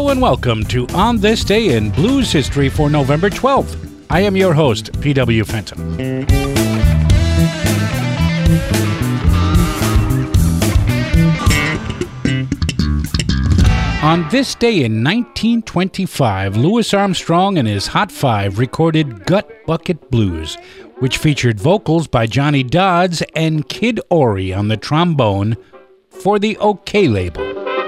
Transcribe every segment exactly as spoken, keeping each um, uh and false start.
Hello and welcome to On This Day in Blues History for November twelfth. I am your host, P W Fenton. On this day in nineteen twenty-five, Louis Armstrong and his Hot Five recorded Gut Bucket Blues, which featured vocals by Johnny Dodds and Kid Ory on the trombone for the OK label.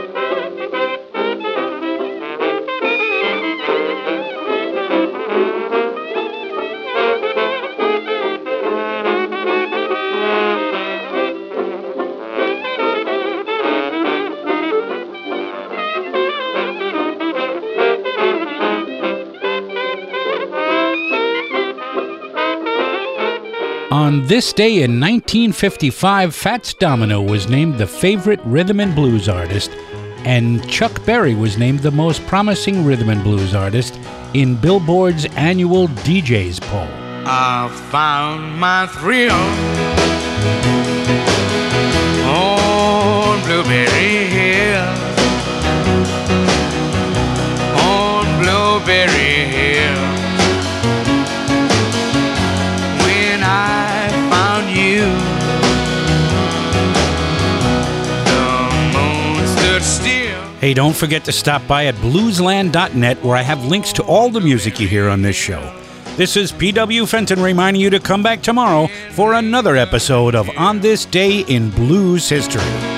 On this day in nineteen fifty-five, Fats Domino was named the favorite rhythm and blues artist, and Chuck Berry was named the most promising rhythm and blues artist in Billboard's annual D J's poll. I found my thrill on Blueberry Hill, on Blueberry Hill. When I found you, the moon stood still. Hey, don't forget to stop by at bluesland dot net, where I have links to all the music you hear on this show. This is P W Fenton reminding you to come back tomorrow for another episode of On This Day in Blues History.